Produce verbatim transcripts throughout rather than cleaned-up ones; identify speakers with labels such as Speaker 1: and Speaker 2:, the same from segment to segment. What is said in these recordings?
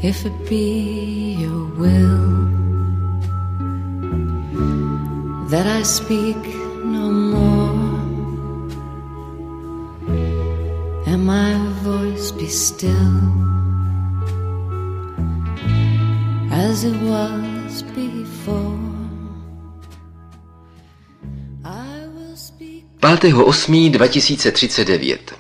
Speaker 1: if it be your will that I speak no more, and my voice be still as it was before.
Speaker 2: pátého osmého dva tisíce třicet devět.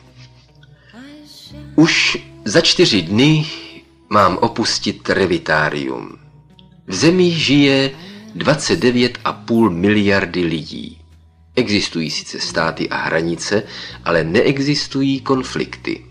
Speaker 2: Už za čtyři dny mám opustit Revitárium. V zemi žije dvacet devět a půl miliardy lidí. Existují sice státy a hranice, ale neexistují konflikty.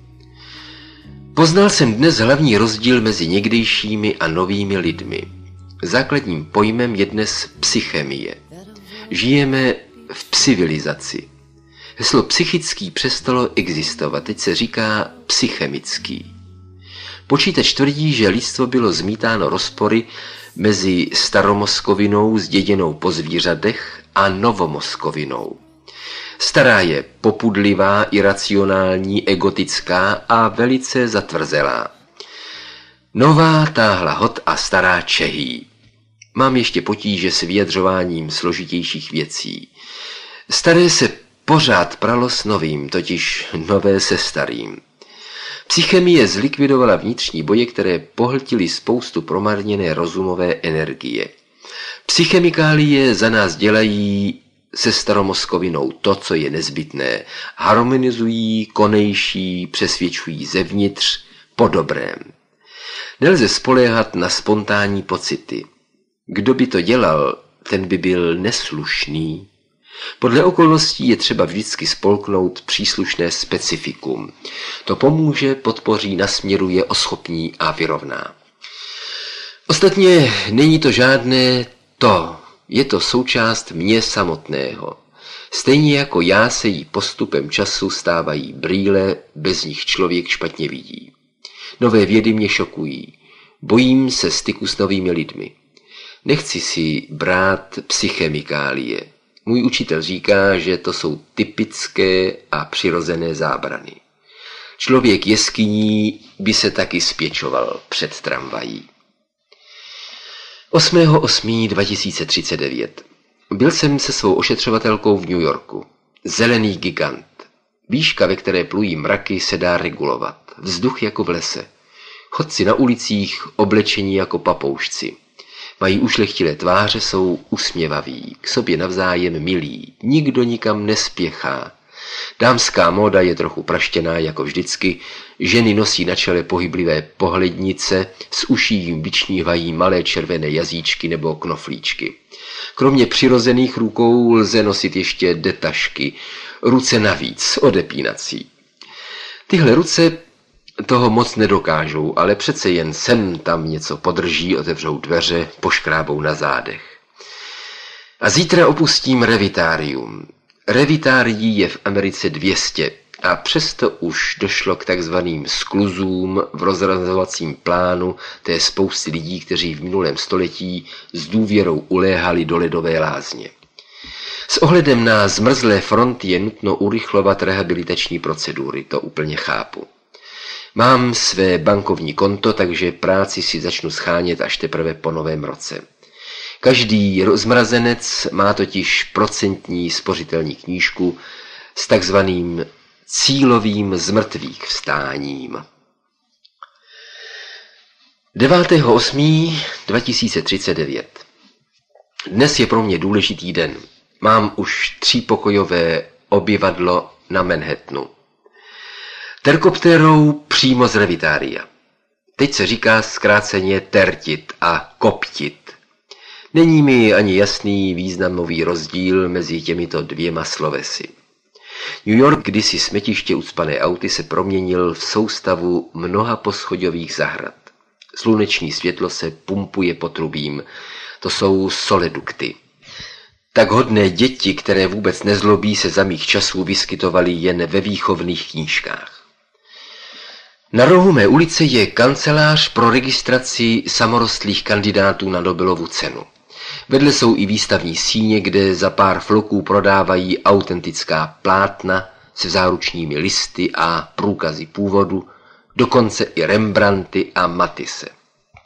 Speaker 2: Poznal jsem dnes hlavní rozdíl mezi někdejšími a novými lidmi. Základním pojmem je dnes psychemie. Žijeme v civilizaci. Heslo psychický přestalo existovat, teď se říká psychemický. Počítač tvrdí, že lidstvo bylo zmítáno rozpory mezi staromozkovinou zděděnou po zvířatech a novomozkovinou. Stará je popudlivá, iracionální, egotická a velice zatvrzelá. Nová táhla hod a stará čehý. Mám ještě potíže s vyjadřováním složitějších věcí. Staré se pořád pralo s novým, totiž nové se starým. Psychemie zlikvidovala vnitřní boje, které pohltily spoustu promarněné rozumové energie. Psychemikálie za nás dělají se staromozkovinou to, co je nezbytné. Harmonizují, konejší, přesvědčují zevnitř po dobrém. Nelze spoléhat na spontánní pocity. Kdo by to dělal, ten by byl neslušný. Podle okolností je třeba vždycky spolknout příslušné specifikum. To pomůže, podpoří, nasměruje, oschopní a vyrovná. Ostatně není to žádné to, je to součást mě samotného. Stejně jako já se jí postupem času stávají brýle, bez nich člověk špatně vidí. Nové vědy mě šokují. Bojím se styku s novými lidmi. Nechci si brát psychemikálie. Můj učitel říká, že to jsou typické a přirozené zábrany. Člověk jeskyní by se taky spěčoval před tramvají. osmého osmého dva tisíce třicet devět. Byl jsem se svou ošetřovatelkou v New Yorku. Zelený gigant. Výška, ve které plují mraky, se dá regulovat. Vzduch jako v lese. Chodci na ulicích oblečení jako papoušci. Mají ušlechtilé tváře, jsou usměvaví, k sobě navzájem milí, nikdo nikam nespěchá. Dámská móda je trochu praštěná jako vždycky, ženy nosí na čele pohyblivé pohlednice, z uší jim vyčnívají malé červené jazyčky nebo knoflíčky. Kromě přirozených rukou lze nosit ještě detašky, ruce navíc, odepínací. Tyhle ruce toho moc nedokážou, ale přece jen sem tam něco podrží, otevřou dveře, poškrábou na zádech. A zítra opustím Revitárium. Revitárií je v Americe dvě stě a přesto už došlo k takzvaným skluzům v rozrazovacím plánu té spousty lidí, kteří v minulém století s důvěrou uléhali do ledové lázně. S ohledem na zmrzlé fronty je nutno urychlovat rehabilitační procedury, to úplně chápu. Mám své bankovní konto, takže práci si začnu schánět až teprve po novém roce. Každý zmrazenec má totiž procentní spořitelní knížku s takzvaným cílovým zmrtvých vstáním. devátého osmého dva tisíce třicet devět. Dnes je pro mě důležitý den. Mám už třípokojové obyvadlo na Manhattanu. Terkoptérou přímo z Revitária. Teď se říká zkráceně tertit a koptit. Není mi ani jasný významový rozdíl mezi těmito dvěma slovesy. New York, kdysi smetiště ucpané auty, se proměnil v soustavu mnoha poschodových zahrad. Sluneční světlo se pumpuje potrubím. To jsou soledukty. Tak hodné děti, které vůbec nezlobí, se za mých časů vyskytovaly jen ve výchovných knížkách. Na rohu mé ulice je kancelář pro registraci samorostlých kandidátů na Nobelovu cenu. Vedle jsou i výstavní síně, kde za pár floků prodávají autentická plátna se záručními listy a průkazy původu, dokonce i Rembrandty a Matisse.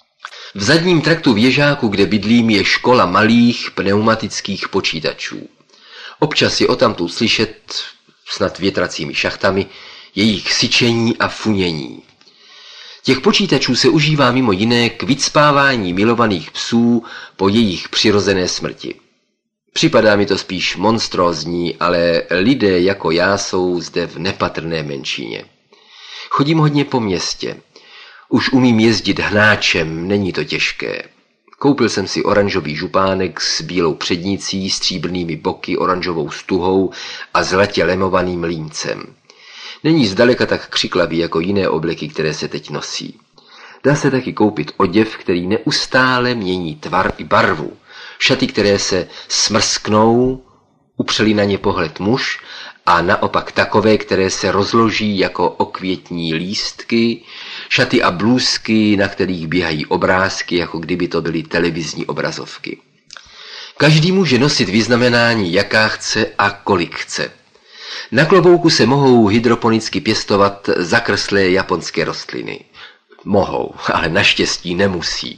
Speaker 2: V zadním traktu věžáku, kde bydlím, je škola malých pneumatických počítačů. Občas je odtamtud slyšet, snad větracími šachtami, jejich syčení a funění. Těch počítačů se užívá mimo jiné k vycpávání milovaných psů po jejich přirozené smrti. Připadá mi to spíš monstrózní, ale lidé jako já jsou zde v nepatrné menšině. Chodím hodně po městě. Už umím jezdit hnáčem, není to těžké. Koupil jsem si oranžový župánek s bílou přednicí, stříbrnými boky, oranžovou stuhou a zlatě lemovaným límcem. Není zdaleka tak křiklavý jako jiné obleky, které se teď nosí. Dá se taky koupit oděv, který neustále mění tvar i barvu. Šaty, které se smrsknou, upřeli na ně pohled muž, a naopak takové, které se rozloží jako okvětní lístky, šaty a blůzky, na kterých běhají obrázky, jako kdyby to byly televizní obrazovky. Každý může nosit vyznamenání, jaká chce a kolik chce. Na klobouku se mohou hydroponicky pěstovat zakrslé japonské rostliny. Mohou, ale naštěstí nemusí.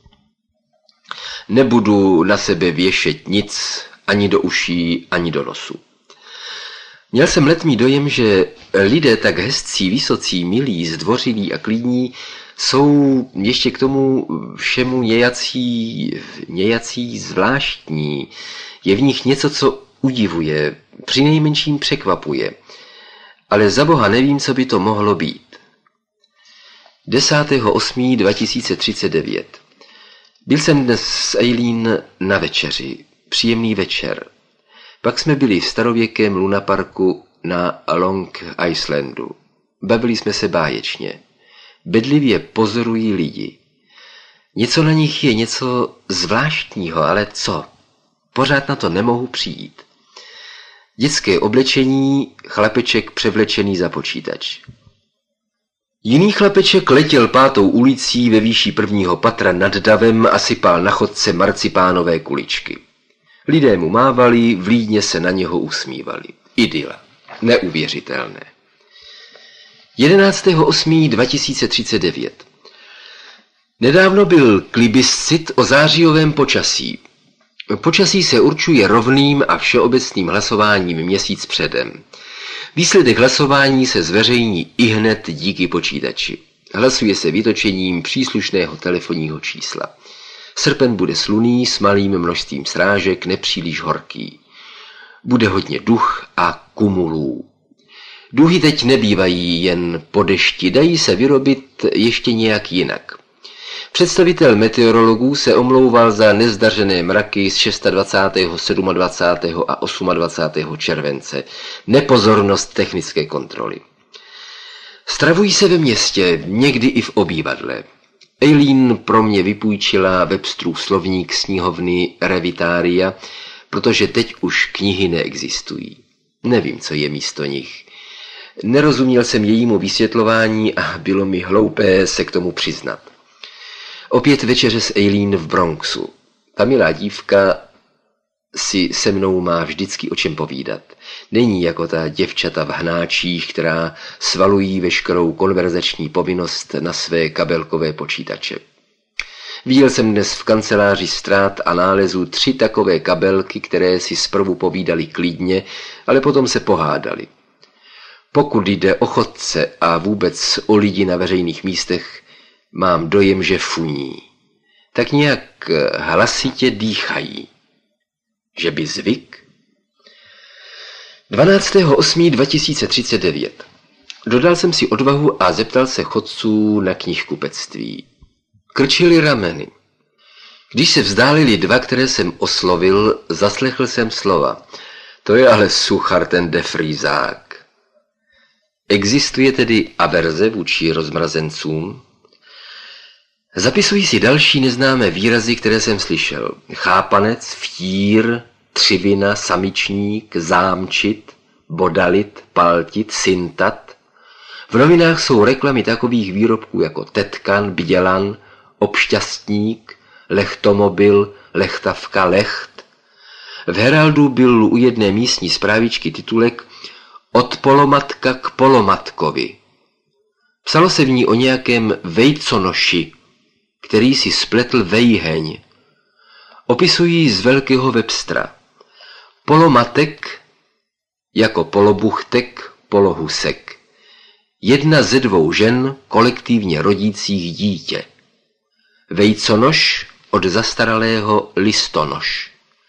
Speaker 2: Nebudu na sebe věšet nic, ani do uší, ani do nosu. Měl jsem letmý dojem, že lidé tak hezcí, vysocí, milí, zdvořilí a klidní jsou ještě k tomu všemu nějací, nějací zvláštní. Je v nich něco, co udivuje, přinejmenším překvapuje. Ale za boha nevím, co by to mohlo být. desátého osmého dva tisíce třicet devět. Byl jsem dnes s Eileen na večeři. Příjemný večer. Pak jsme byli v starověkém lunaparku na Long Islandu. Bavili jsme se báječně. Bedlivě pozorují lidi. Něco na nich je, něco zvláštního, ale co? Pořád na to nemohu přijít. Dětské oblečení, chlapeček převlečený za počítač. Jiný chlapeček letěl pátou ulicí ve výši prvního patra nad davem a sypal na chodce marcipánové kuličky. Lidé mu mávali, vlídně se na něho usmívali. Idyla. Neuvěřitelné. jedenáctého osmého dva tisíce třicet devět. Nedávno byl plebiscit o zářijovém počasí. Počasí se určuje rovným a všeobecným hlasováním měsíc předem. Výsledek hlasování se zveřejní ihned díky počítači. Hlasuje se vytočením příslušného telefonního čísla. Srpen bude slunný s malým množstvím srážek, nepříliš horký. Bude hodně duch a kumulů. Duhy teď nebývají jen po dešti, dají se vyrobit ještě nějak jinak. Představitel meteorologů se omlouval za nezdařené mraky z dvacátého šestého, dvacátého sedmého a dvacátého osmého července, nepozornost technické kontroly. Stravují se ve městě, někdy i v obývadle. Eileen pro mě vypůjčila Websterův slovník z knihovny Revitária, protože teď už knihy neexistují. Nevím, co je místo nich. Nerozuměl jsem jejímu vysvětlování a bylo mi hloupé se k tomu přiznat. Opět večeře s Eileen v Bronxu. Ta milá dívka si se mnou má vždycky o čem povídat. Není jako ta děvčata v hnáčích, která svalují veškerou konverzační povinnost na své kabelkové počítače. Viděl jsem dnes v kanceláři Strát a nálezu tři takové kabelky, které si zprvu povídali klidně, ale potom se pohádali. Pokud jde o chodce a vůbec o lidi na veřejných místech, mám dojem, že funí. Tak nějak hlasitě dýchají. Že by zvyk? dvanáctého osmého dva tisíce třicet devět. Dodal jsem si odvahu a zeptal se chodců na knihkupectví. Krčili rameny. Když se vzdálili dva, které jsem oslovil, zaslechl jsem slova. To je ale suchar ten defrýzák. Existuje tedy averze vůči rozmrazencům? Zapisuji si další neznámé výrazy, které jsem slyšel. Chápanec, vtír, třivina, samičník, zámčit, bodalit, paltit, syntat. V novinách jsou reklamy takových výrobků jako Tetkan, Bdělan, Obšťastník, Lechtomobil, Lechtavka, Lecht. V Heraldu byl u jedné místní zprávičky titulek Od polomatka k polomatkovi. Psalo se v ní o nějakém vejconoši, který si spletl vejheň. Opisují z velkého Webstra. Polomatek jako polobuchtek, polohusek. Jedna ze dvou žen kolektivně rodících dítě. Vejconoš od zastaralého listonoš.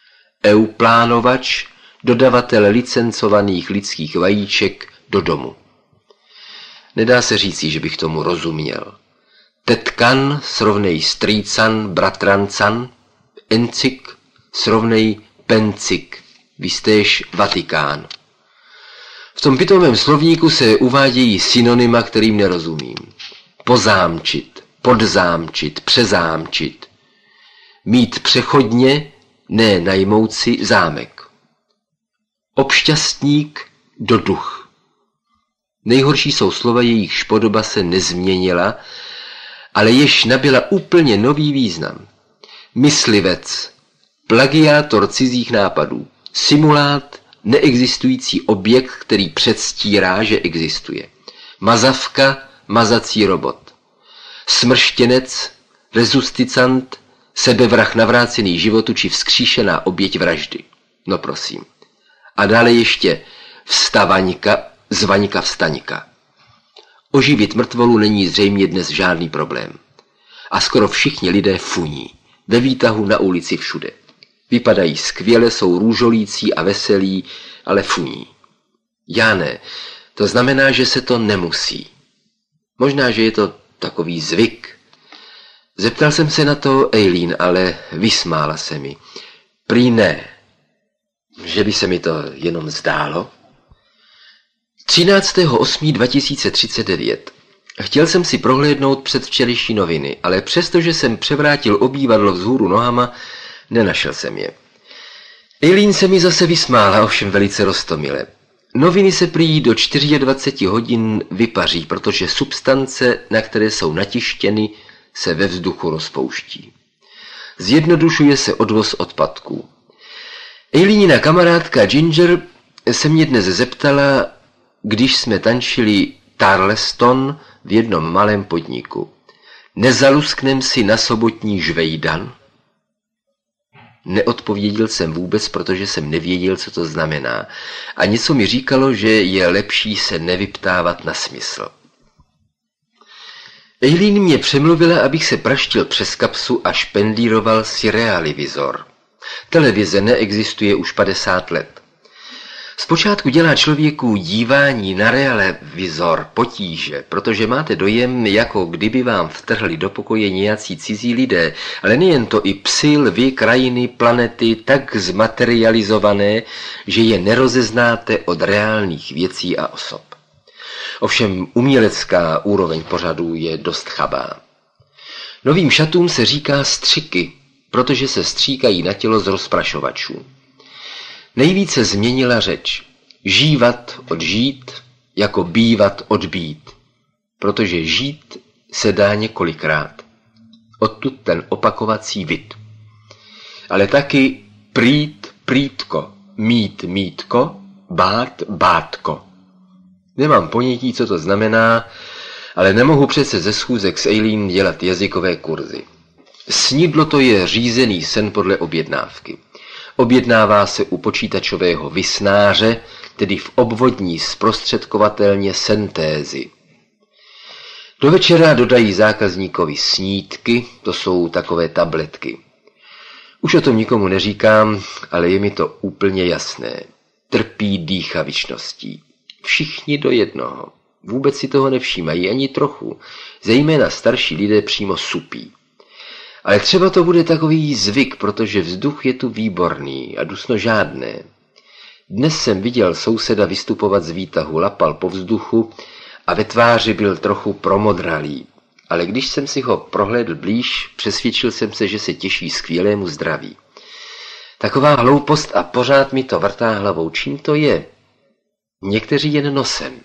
Speaker 2: Euplánovač, dodavatel licencovaných lidských vajíček do domu. Nedá se říci, že bych tomu rozuměl. Tetkan srovnej strýcan, bratrancan, encik srovnej pencik, vystéž Vatikán. V tom pitomém slovníku se uvádějí synonyma, kterým nerozumím. Pozámčit, podzámčit, přezámčit. Mít přechodně, ne najmout si zámek. Obšťastník do duch. Nejhorší jsou slova, jejichž podoba se nezměnila, ale jež nabyla úplně nový význam. Myslivec, plagiátor cizích nápadů, simulát, neexistující objekt, který předstírá, že existuje. Mazavka, mazací robot. Smrštěnec, rezusticant, sebevrah navrácený životu či vzkříšená oběť vraždy. No prosím. A dále ještě vstavaňka, zvaňka vstaňka. Oživit mrtvolu není zřejmě dnes žádný problém. A skoro všichni lidé funí. Ve výtahu, na ulici, všude. Vypadají skvěle, jsou růžolící a veselí, ale funí. Já ne. To znamená, že se to nemusí. Možná, že je to takový zvyk. Zeptal jsem se na to Eileen, ale vysmála se mi. Prý ne. Že by se mi to jenom zdálo? třináctého osmého dva tisíce třicet devět. Chtěl jsem si prohlédnout předvčerejší noviny, ale přestože jsem převrátil obývadlo vzhůru nohama, nenašel jsem je. Eileen se mi zase vysmála, ovšem velice roztomile. Noviny se prý do dvacet čtyři hodin vypaří, protože substance, na které jsou natištěny, se ve vzduchu rozpouští. Zjednodušuje se odvoz odpadků. Eileenina kamarádka Ginger se mě dnes zeptala, když jsme tančili Charleston v jednom malém podniku. Nezalusknem si na sobotní žvejdan? Neodpověděl jsem vůbec, protože jsem nevěděl, co to znamená. A něco mi říkalo, že je lepší se nevyptávat na smysl. Eileen mě přemluvila, abych se praštil přes kapsu a špendlíroval si realivizor. Televize neexistuje už padesát let. Zpočátku dělá člověku dívání na realivizor potíže, protože máte dojem, jako kdyby vám vtrhli do pokoje nějací cizí lidé, ale nejen to, i psy, lvy, krajiny, planety tak zmaterializované, že je nerozeznáte od reálných věcí a osob. Ovšem umělecká úroveň pořadu je dost chabá. Novým šatům se říká střiky, protože se stříkají na tělo z rozprašovačů. Nejvíce změnila řeč. Žívat od žít, jako bývat od být. Protože žít se dá několikrát. Odtud ten opakovací vid. Ale taky prít, prítko, mít, mítko, bát, bátko. Nemám ponětí, co to znamená, ale nemohu přece ze schůzek s Eileen dělat jazykové kurzy. Snídlo to je řízený sen podle objednávky. Objednává se u počítačového vysnáře, tedy v obvodní zprostředkovatelně syntézy. Do večera dodají zákazníkovi snídky, to jsou takové tabletky. Už o tom nikomu neříkám, ale je mi to úplně jasné. Trpí dýchavičností. Všichni do jednoho. Vůbec si toho nevšímají ani trochu. Zejména starší lidé přímo supí. Ale třeba to bude takový zvyk, protože vzduch je tu výborný a dusno žádné. Dnes jsem viděl souseda vystupovat z výtahu, lapal po vzduchu a ve tváři byl trochu promodralý. Ale když jsem si ho prohlédl blíž, přesvědčil jsem se, že se těší skvělému zdraví. Taková hloupost a pořád mi to vrtá hlavou. Čím to je? Někteří jen nosem.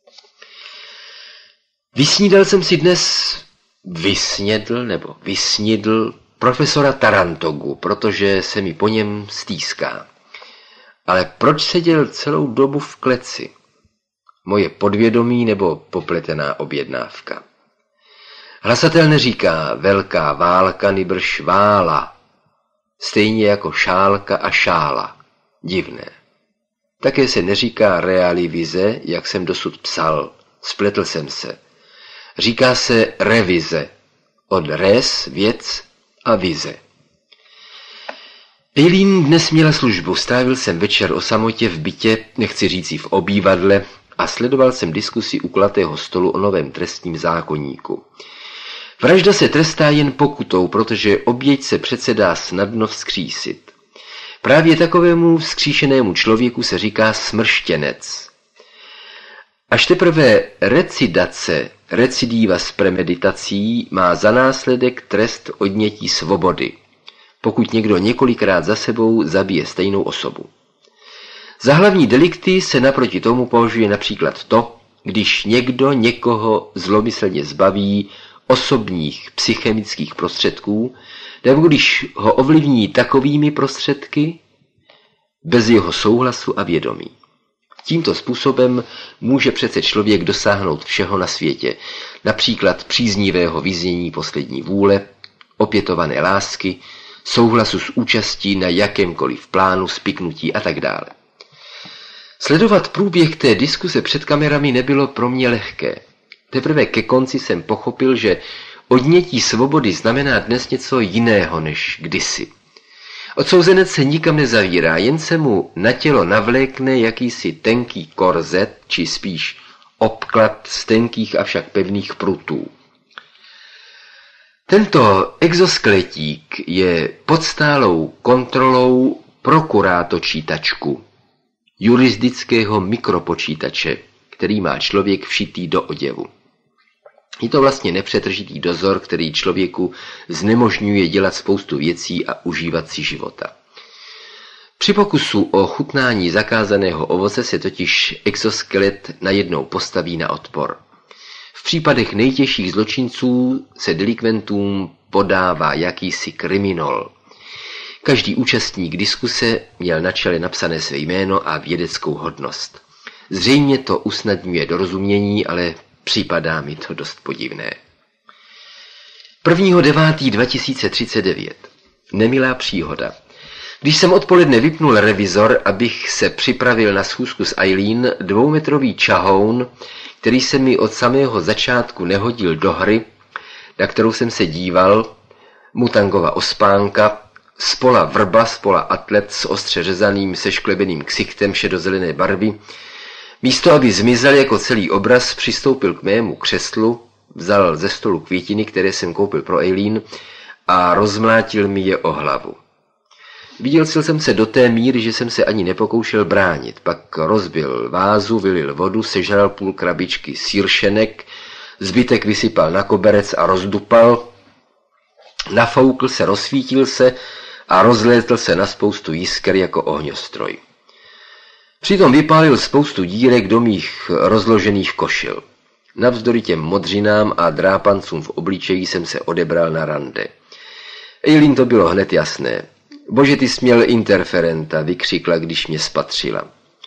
Speaker 2: Vysnídal jsem si dnes... Vysnědl nebo vysnidl profesora Tarantogu, protože se mi po něm stýská. Ale proč seděl celou dobu v kleci? Moje podvědomí nebo popletená objednávka? Hlasatel neříká velká válka, nýbrž vála, stejně jako šálka a šála. Divné. Také se neříká realivize, jak jsem dosud psal, spletl jsem se. Říká se revize, od res, věc a vize. Eileen dnes měla službu, strávil jsem večer o samotě v bytě, nechci říci v obývadle, a sledoval jsem diskusi u kulatého stolu o novém trestním zákoníku. Vražda se trestá jen pokutou, protože oběť se přece dá snadno vzkřísit. Právě takovému vzkříšenému člověku se říká smrštěnec. Až teprve recidace, recidiva s premeditací má za následek trest odnětí svobody, pokud někdo několikrát za sebou zabije stejnou osobu. Za hlavní delikty se naproti tomu považuje například to, když někdo někoho zlomyslně zbaví osobních psychemických prostředků, nebo když ho ovlivní takovými prostředky bez jeho souhlasu a vědomí. Tímto způsobem může přece člověk dosáhnout všeho na světě, například příznivého vyznění poslední vůle, opětované lásky, souhlasu s účastí na jakémkoliv plánu, spiknutí a tak dále. Sledovat průběh té diskuse před kamerami nebylo pro mě lehké. Teprve ke konci jsem pochopil, že odnětí svobody znamená dnes něco jiného než kdysi. Odsouzenec se nikam nezavírá, jen se mu na tělo navlékne jakýsi tenký korzet, či spíš obklad z tenkých avšak pevných prutů. Tento exoskeletík je pod stálou kontrolou prokurátočítačku, jurisdického mikropočítače, který má člověk všitý do oděvu. Je to vlastně nepřetržitý dozor, který člověku znemožňuje dělat spoustu věcí a užívat si života. Při pokusu o chutnání zakázaného ovoce se totiž exoskelet najednou postaví na odpor. V případech nejtěžších zločinců se delikventům podává jakýsi kriminol. Každý účastník diskuse měl na čele napsané své jméno a vědeckou hodnost. Zřejmě to usnadňuje dorozumění, ale připadá mi to dost podivné. prvního devátého dva tisíce třicet devět. Nemilá příhoda. Když jsem odpoledne vypnul revizor, abych se připravil na schůzku s Eileen, dvoumetrový čahoun, který se mi od samého začátku nehodil do hry, na kterou jsem se díval, Mutangova ospánka, spola vrba, spola atlet s ostře řezaným, sešklebeným ksichtem šedozelené barvy, místo aby zmizel jako celý obraz, přistoupil k mému křeslu, vzal ze stolu květiny, které jsem koupil pro Eileen, a rozmlátil mi je o hlavu. Vydělcil jsem se do té míry, že jsem se ani nepokoušel bránit, pak rozbil vázu, vylil vodu, sežral půl krabičky sýršenek, zbytek vysypal na koberec a rozdupal, nafoukl se, rozsvítil se a rozlétl se na spoustu jisker jako ohňostroj. Přitom vypálil spoustu dírek do mých rozložených košil. Navzdory těm modřinám a drápancům v obličeji jsem se odebral na rande. Eileen to bylo hned jasné. Bože, ty jsi měl interferenta, vykřikla, když mě spatřila.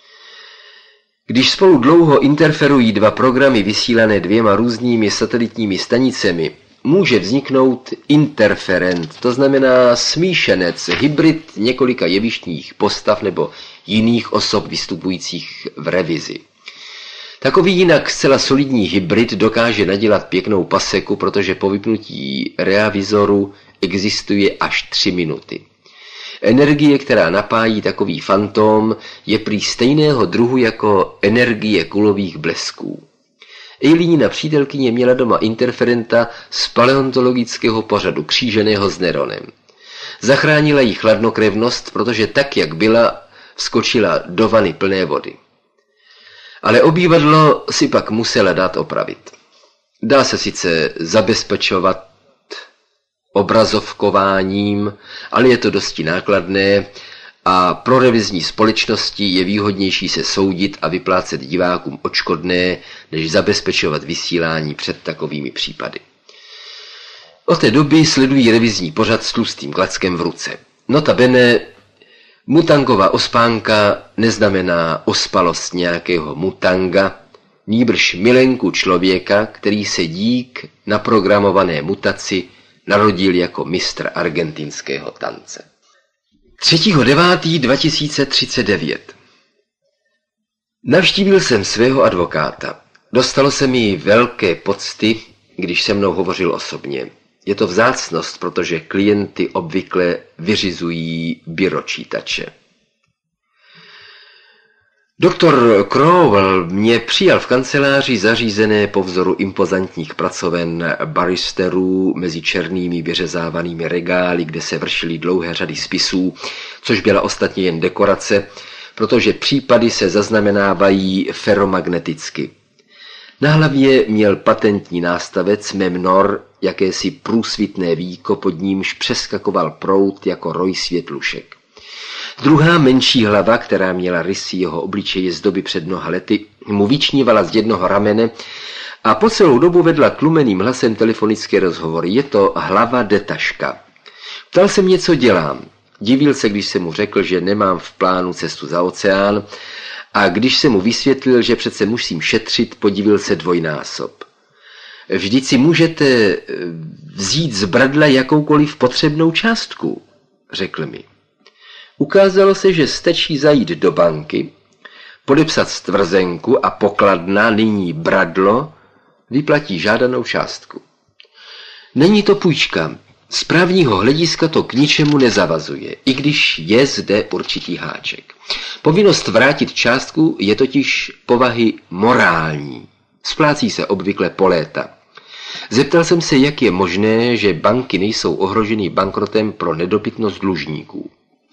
Speaker 2: Když spolu dlouho interferují dva programy vysílané dvěma různými satelitními stanicemi, může vzniknout interferent, to znamená smíšenec, hybrid několika jevištních postav nebo jiných osob vystupujících v revizi. Takový jinak zcela solidní hybrid dokáže nadělat pěknou paseku, protože po vypnutí reavizoru existuje až tři minuty. Energie, která napájí takový fantóm, je prý stejného druhu jako energie kulových blesků. Eileenina přítelkyně měla doma interferenta z paleontologického pořadu kříženého s Neronem. Zachránila jí chladnokrevnost, protože tak, jak byla, vskočila do vany plné vody. Ale obývadlo si pak musela dát opravit. Dá se sice zabezpečovat obrazovkováním, ale je to dosti nákladné a pro revizní společnosti je výhodnější se soudit a vyplácet divákům odškodné, než zabezpečovat vysílání před takovými případy. Od té doby sledují revizní pořad s tlustým klackem v ruce. Notabene, Mutangova ospánka neznamená ospalost nějakého mutanga, nýbrž milenku člověka, který se dík naprogramované mutaci narodil jako mistr argentinského tance. třetího devátého dva tisíce třicet devět. Navštívil jsem svého advokáta. Dostalo se mi velké pocty, když se mnou hovořil osobně. Je to vzácnost, protože klienty obvykle vyřizují byročítače. Doktor Crowell mě přijal v kanceláři zařízené po vzoru impozantních pracoven baristerů mezi černými vyřezávanými regály, kde se vršily dlouhé řady spisů, což byla ostatně jen dekorace, protože případy se zaznamenávají feromagneticky. Na hlavě měl patentní nástavec Memnor, jakési průsvitné víko, pod nímž přeskakoval proud jako roj světlušek. Druhá menší hlava, která měla rysy jeho obličeje z doby před mnoha lety, mu vyčnívala z jednoho ramene a po celou dobu vedla tlumeným hlasem telefonické rozhovory. Je to hlava Detaška. Ptal se mě, co dělám. Divil se, když jsem mu řekl, že nemám v plánu cestu za oceán, a když jsem mu vysvětlil, že přece musím šetřit, podivil se dvojnásob. Vždyť si můžete vzít z bradla jakoukoliv potřebnou částku, řekl mi. Ukázalo se, že stačí zajít do banky, podepsat stvrzenku a pokladna, nyní bradlo, vyplatí žádanou částku. Není to půjčka. Z právního hlediska to k ničemu nezavazuje, i když je zde určitý háček. Povinnost vrátit částku je totiž povahy morální. Splácí se obvykle po léta. Zeptal jsem se, jak je možné, že banky nejsou ohroženy bankrotem pro nedobytnost dlužníků.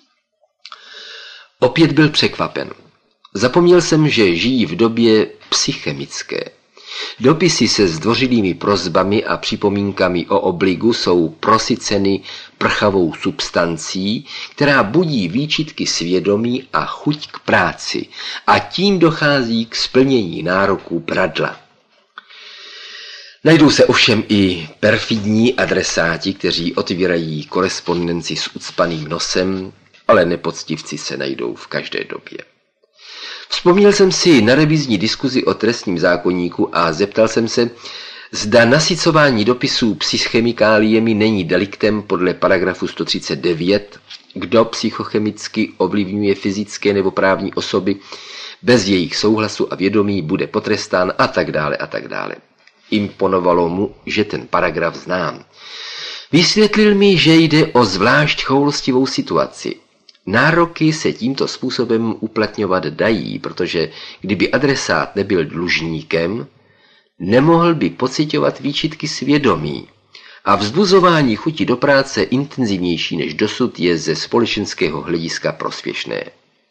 Speaker 2: Opět byl překvapen. Zapomněl jsem, že žijí v době psychemické. Dopisy se zdvořilými prosbami a připomínkami o obligu jsou prosyceny prchavou substancí, která budí výčitky svědomí a chuť k práci, a tím dochází k splnění nároků bradla. Najdou se ovšem i perfidní adresáti, kteří otvírají korespondenci s ucpaným nosem, ale nepoctivci se najdou v každé době. Vzpomněl jsem si na revizní diskuzi o trestním zákoníku a zeptal jsem se, zda nasycování dopisů psychemikáliemi není deliktem podle paragrafu sto třicet devět, kdo psychochemicky ovlivňuje fyzické nebo právní osoby bez jejich souhlasu a vědomí, bude potrestán a tak dále a tak dále. Imponovalo mu, že ten paragraf znám. Vysvětlil mi, že jde o zvlášť choulostivou situaci. Nároky se tímto způsobem uplatňovat dají, protože kdyby adresát nebyl dlužníkem, nemohl by pociťovat výčitky svědomí a vzbuzování chuti do práce intenzivnější než dosud je ze společenského hlediska prospěšné.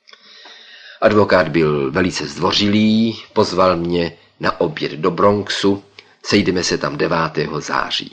Speaker 2: Advokát byl velice zdvořilý, pozval mě na oběd do Bronxu, sejdeme se tam devátého září.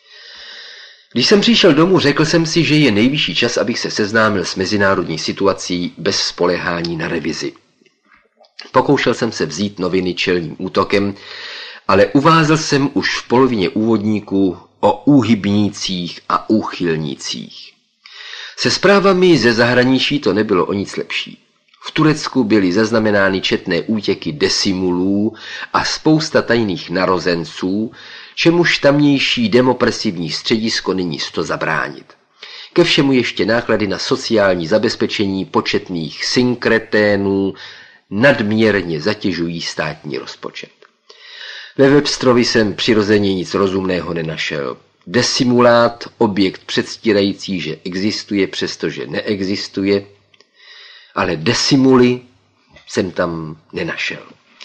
Speaker 2: Když jsem přišel domů, řekl jsem si, že je nejvyšší čas, abych se seznámil s mezinárodní situací bez spoléhání na revizi. Pokoušel jsem se vzít noviny čelním útokem, ale uvázl jsem už v polovině úvodníku o úhybnících a úchylnících. Se zprávami ze zahraničí to nebylo o nic lepší. V Turecku byly zaznamenány četné útěky desimulů a spousta tajných narozenců, čemuž tamnější demopresivní středisko není sto zabránit. Ke všemu ještě náklady na sociální zabezpečení početných synkreténů nadměrně zatěžují státní rozpočet. Ve Webstrovi jsem přirozeně nic rozumného nenašel. Desimulát, objekt předstírající, že existuje, přestože neexistuje, ale desimuly jsem tam nenašel.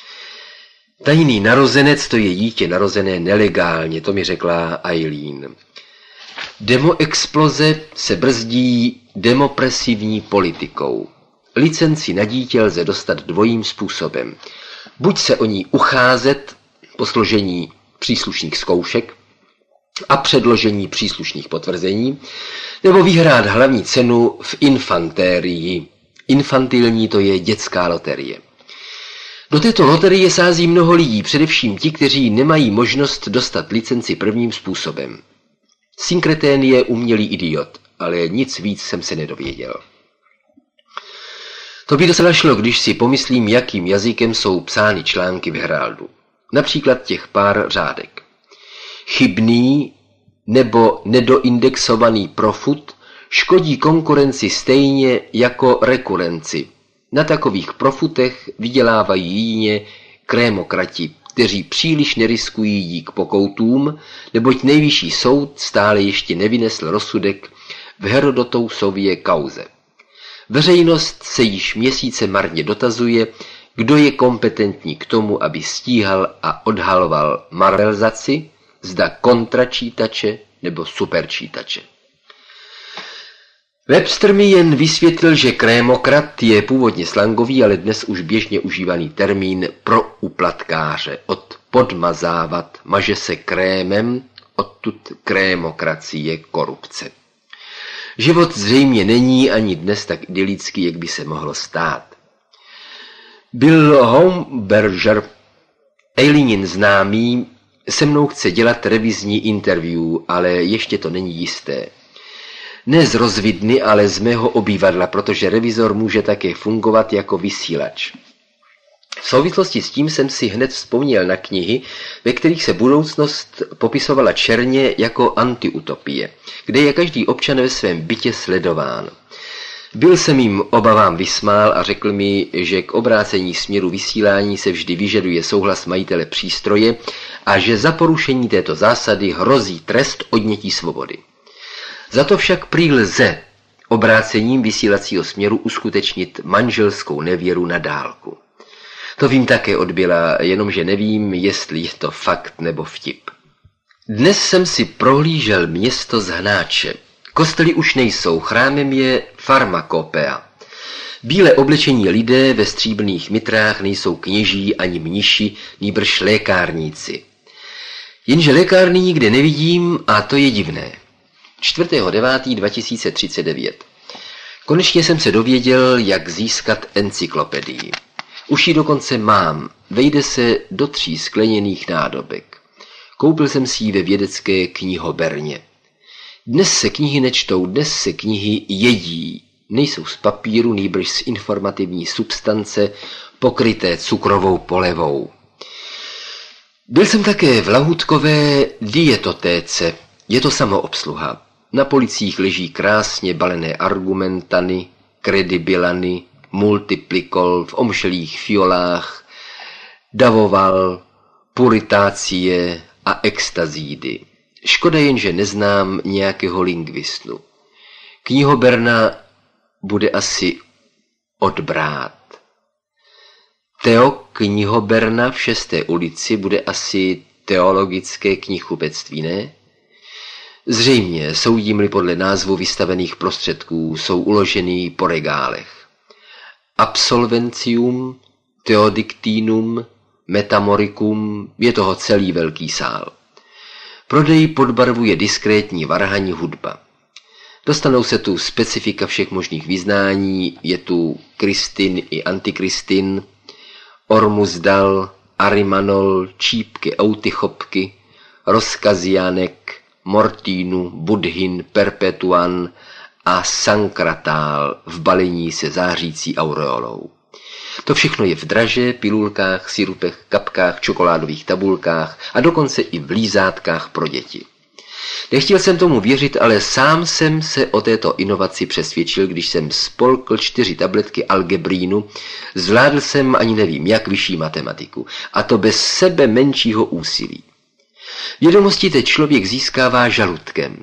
Speaker 2: Tajný narozenec, to je dítě narozené nelegálně, to mi řekla Eileen. Demoexploze se brzdí demopresivní politikou. Licenci na dítě lze dostat dvojím způsobem. Buď se o ní ucházet po složení příslušných zkoušek a předložení příslušných potvrzení, nebo vyhrát hlavní cenu v infantérii. Infantilní, to je dětská loterie. Do této loterie sází mnoho lidí, především ti, kteří nemají možnost dostat licenci prvním způsobem. Synkretén je umělý idiot, ale nic víc jsem se nedověděl. To by docela šlo, když si pomyslím, jakým jazykem jsou psány články v Heraldu. Například těch pár řádek. Chybný nebo nedoindexovaný profut škodí konkurenci stejně jako rekurenci. Na takových profutech vydělávají jině krémokrati, kteří příliš neriskují dík pokoutům, neboť nejvyšší soud stále ještě nevynesl rozsudek v Herodotousově kauze. Veřejnost se již měsíce marně dotazuje, kdo je kompetentní k tomu, aby stíhal a odhaloval marvelizaci, zda kontračítače nebo superčítače. Webster mi jen vysvětlil, že krémokrat je původně slangový, ale dnes už běžně užívaný termín pro úplatkáře. Od podmazávat, maže se krémem, odtud krémokracie, korupce. Život zřejmě není ani dnes tak idylický, jak by se mohlo stát. Bill Homberger, Eilinin známý, se mnou chce dělat revizní interview, ale ještě to není jisté. Ne z rozvidny, ale z mého obývadla, protože revizor může také fungovat jako vysílač. V souvislosti s tím jsem si hned vzpomněl na knihy, ve kterých se budoucnost popisovala černě jako antiutopie, kde je každý občan ve svém bytě sledován. Byl jsem jim obavám vysmál a řekl mi, že k obrácení směru vysílání se vždy vyžaduje souhlas majitele přístroje a že za porušení této zásady hrozí trest odnětí svobody. Za to však prý lze obrácením vysílacího směru uskutečnit manželskou nevěru na dálku. To vím také od Billa, jenomže nevím, jestli je to fakt nebo vtip. Dnes jsem si prohlížel město z Hnáče. Kostely už nejsou, chrámem je farmakopea. Bíle oblečení lidé ve stříbrných mitrách nejsou kněží ani mniši, nýbrž lékárníci. Jenže lékárny nikde nevidím a to je divné. čtvrtého devátého dva tisíce třicet devět. Konečně jsem se dověděl, jak získat encyklopedii. Už ji dokonce mám, vejde se do tří skleněných nádobek. Koupil jsem si ji ve vědecké knihoberně. Dnes se knihy nečtou, dnes se knihy jedí. Nejsou z papíru, nýbrž z informativní substance, pokryté cukrovou polevou. Byl jsem také v lahutkové dietotéce. Je to samoobsluha. Na policích leží krásně balené argumentany, kredibilany, multiplikol v omšelých fiolách, davoval, puritácie a extazídy. Škoda jen, že neznám nějakého lingvistu. Knihoberna bude asi odbrát. Teo knihoberna v šesté ulici bude asi teologické knihkupectví, ne? Zřejmě, soudím-li podle názvu vystavených prostředků, jsou uložený po regálech. Absolvencium, Theodictinum, Metamoricum, je toho celý velký sál. Prodej podbarvuje diskrétní varhaní hudba. Dostanou se tu specifika všech možných vyznání, je tu Kristin i Antikristin, Ormuzdal, Arimanol, čípky, autychopky, rozkazianek, Mortínu, Budhin, Perpetuan a Sankratál v balení se zářící aureolou. To všechno je v draže, pilulkách, sirupech, kapkách, čokoládových tabulkách a dokonce i v lízátkách pro děti. Nechtěl jsem tomu věřit, ale sám jsem se o této inovaci přesvědčil, když jsem spolkl čtyři tabletky algebrínu, zvládl jsem ani nevím jak vyšší matematiku, a to bez sebe menšího úsilí. Vědomosti teď člověk získává žaludkem.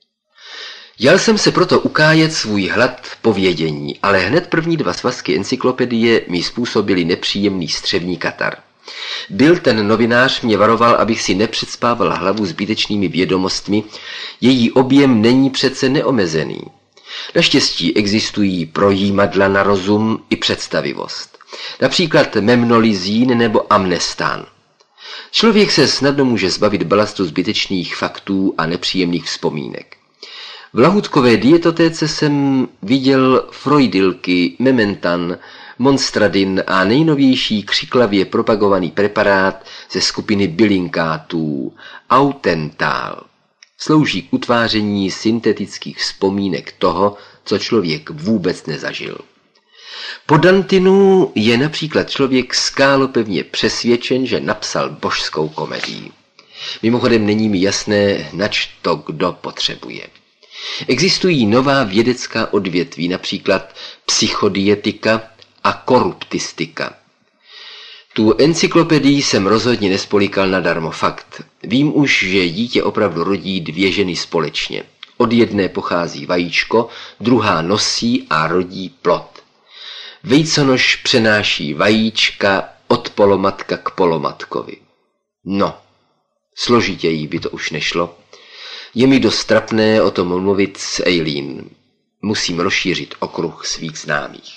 Speaker 2: Jal jsem se proto ukájet svůj hlad po vědění, ale hned první dva svazky encyklopedie mi způsobili nepříjemný střevní katar. Byl ten novinář mě varoval, abych si nepředspával hlavu zbytečnými vědomostmi, její objem není přece neomezený. Naštěstí existují projímadla na rozum i představivost. Například memnolizín nebo amnestán. Člověk se snadno může zbavit balastu zbytečných faktů a nepříjemných vzpomínek. V lahutkové dietotéce jsem viděl freudilky, mementan, monstradin a nejnovější křiklavě propagovaný preparát ze skupiny bylinkátů, autentál. Slouží k utváření syntetických vzpomínek toho, co člověk vůbec nezažil. Po Dantinu je například člověk skálopevně přesvědčen, že napsal božskou komedii. Mimochodem není mi jasné, nač to kdo potřebuje. Existují nová vědecká odvětví, například psychodietika a koruptistika. Tu encyklopedii jsem rozhodně nespolikal nadarmo, fakt. Vím už, že dítě opravdu rodí dvě ženy společně. Od jedné pochází vajíčko, druhá nosí a rodí plod. Vejconoš přenáší vajíčka od polomatka k polomatkovi. No, složitěji by to už nešlo. Je mi dost trapné o tom mluvit s Eileen. Musím rozšířit okruh svých známých.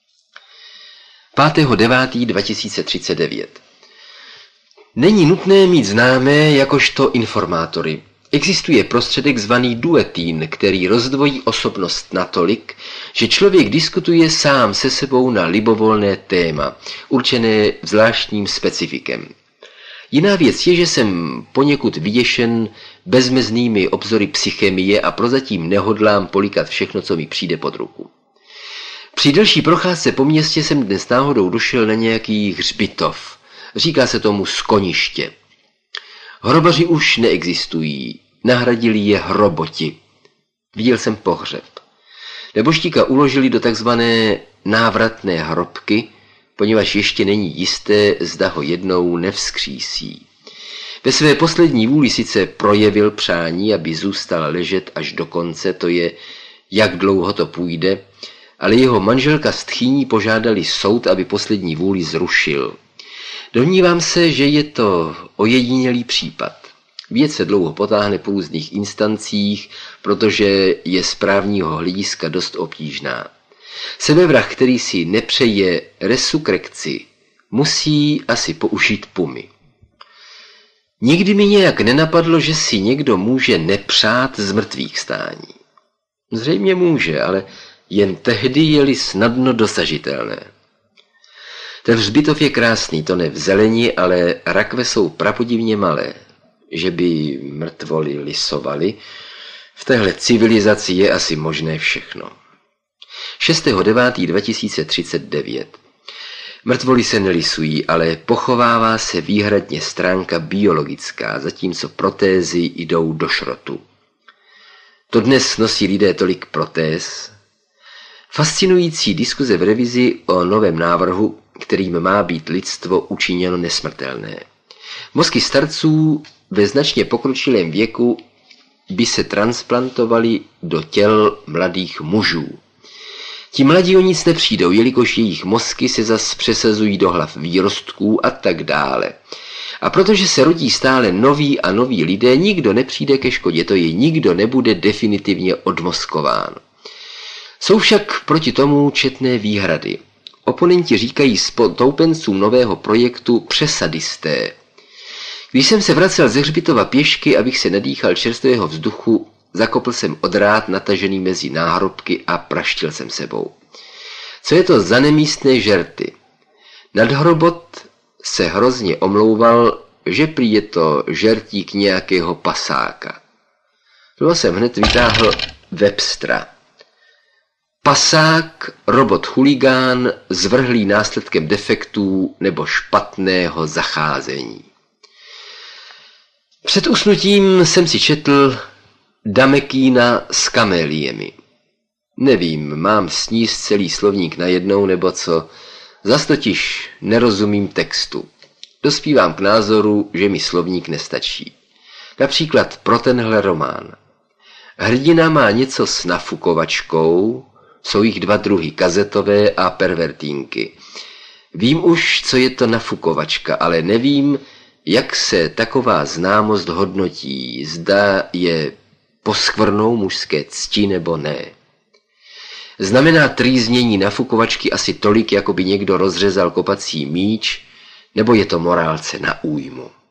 Speaker 2: pátého devátého dva tisíce třicet devět. Není nutné mít známé jakožto informátory. Existuje prostředek zvaný duetín, který rozdvojí osobnost natolik, že člověk diskutuje sám se sebou na libovolné téma, určené zvláštním specifikem. Jiná věc je, že jsem poněkud vyděšen bezmeznými obzory psychemie a prozatím nehodlám polikat všechno, co mi přijde pod ruku. Při delší procházce po městě jsem dnes náhodou došel na nějaký hřbitov. Říká se tomu skoniště. Hrobaři už neexistují, nahradili je hroboti. Viděl jsem pohřeb. Nebožtíka uložili do takzvané návratné hrobky, poněvadž ještě není jisté, zda ho jednou nevzkřísí. Ve své poslední vůli sice projevil přání, aby zůstal ležet až do konce, to je, jak dlouho to půjde, ale jeho manželka s tchýní požádali soud, aby poslední vůli zrušil. Domnívám se, že je to ojedinělý případ. Věc se dlouho potáhne po různých instancích, protože je z právního hlediska dost obtížná. Sebevrah, který si nepřeje resurrekci, musí asi použít pumy. Nikdy mi nějak nenapadlo, že si někdo může nepřát zmrtvých stání. Zřejmě může, ale jen tehdy je-li snadno dosažitelné. Ten hřbitov je krásný, to ne v zeleni, ale rakve jsou prapodivně malé. Že by mrtvoly lisovaly, v téhle civilizaci je asi možné všechno. šestého devátého dva tisíce třicet devět. Mrtvoly se nelisují, ale pochovává se výhradně stránka biologická, zatímco protézy jdou do šrotu. To dnes nosí lidé tolik protéz. Fascinující diskuze v revizi o novém návrhu, kterým má být lidstvo učiněno nesmrtelné. Mozky starců ve značně pokročilém věku by se transplantovali do těl mladých mužů. Ti mladí o nic nepřijdou, jelikož jejich mozky se zas přesazují do hlav výrostků a tak dále. A protože se rodí stále noví a noví lidé, nikdo nepřijde ke škodě, to je nikdo nebude definitivně odmozkován. Jsou však proti tomu četné výhrady. Oponenti říkají stoupencům nového projektu přesadisté. Když jsem se vracel ze hřbitova pěšky, abych se nadýchal čerstvého vzduchu, zakopl jsem odrát natažený mezi náhrobky a praštil jsem sebou. Co je to za nemístné žerty? Nadhrobot se hrozně omlouval, že prý je to žertík nějakého pasáka. Toho jsem hned vytáhl Webstra. Pasák, robot chuligán, zvrhlý následkem defektů nebo špatného zacházení. Před usnutím jsem si četl Damekína s kaméliemi. Nevím, mám sníst celý slovník najednou nebo co, zas totiž nerozumím textu. Dospívám k názoru, že mi slovník nestačí. Například pro tenhle román. Hrdina má něco s nafukovačkou, jsou jich dva druhy, kazetové a pervertínky. Vím už, co je to nafukovačka, ale nevím, jak se taková známost hodnotí, zda je poskvrnou mužské cti nebo ne. Znamená trýznění nafukovačky asi tolik, jako by někdo rozřezal kopací míč, nebo je to morálce na újmu.